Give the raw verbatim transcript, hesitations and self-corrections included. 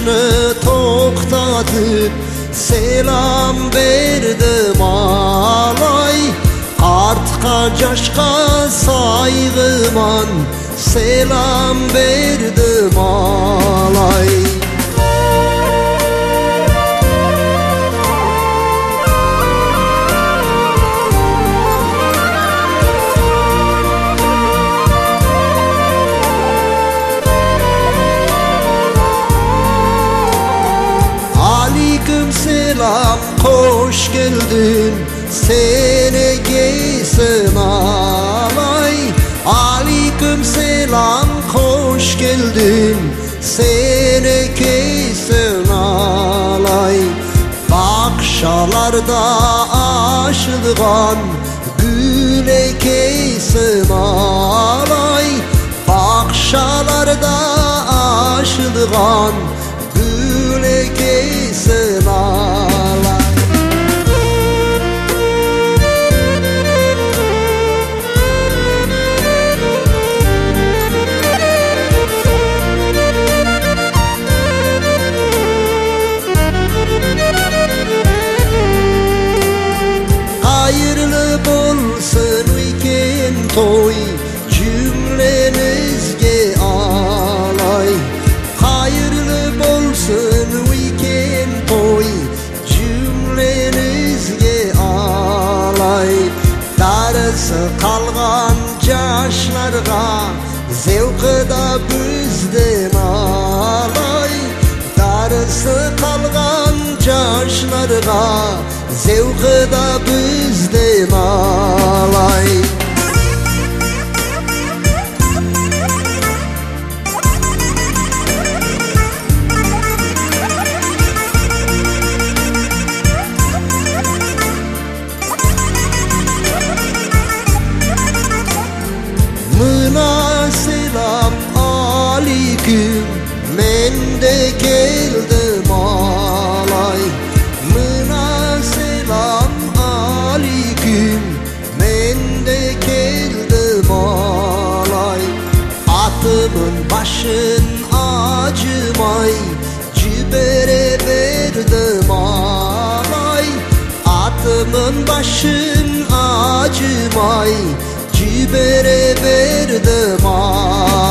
yaşını toktatıp selam verdim alay. Artka caşka saygıman selam verdim alay. Aleyküm selam, hoş geldin, sene giysin alay. Aleyküm selam, hoş geldin, sene giysin alay. Bakşalarda aşılgan güle giysin alay. Bakşalarda aşılgan güle giysin alay. Hayırlı bolsun weekend toy cümlenizge alay. Hayırlı bolsun weekend toy cümlenizge alay. Darısı kalgan yaşlarga zevkı da bizden alay. Darısı kalgan yaşlarga zevkı da bizden alay. Mına selam aleyküm, men de geldim alay. Mına selam aleyküm, men de geldim alay. Atımın başın acımay, cibere verdim alay. Atımın başın acımay, cibere verdim alay.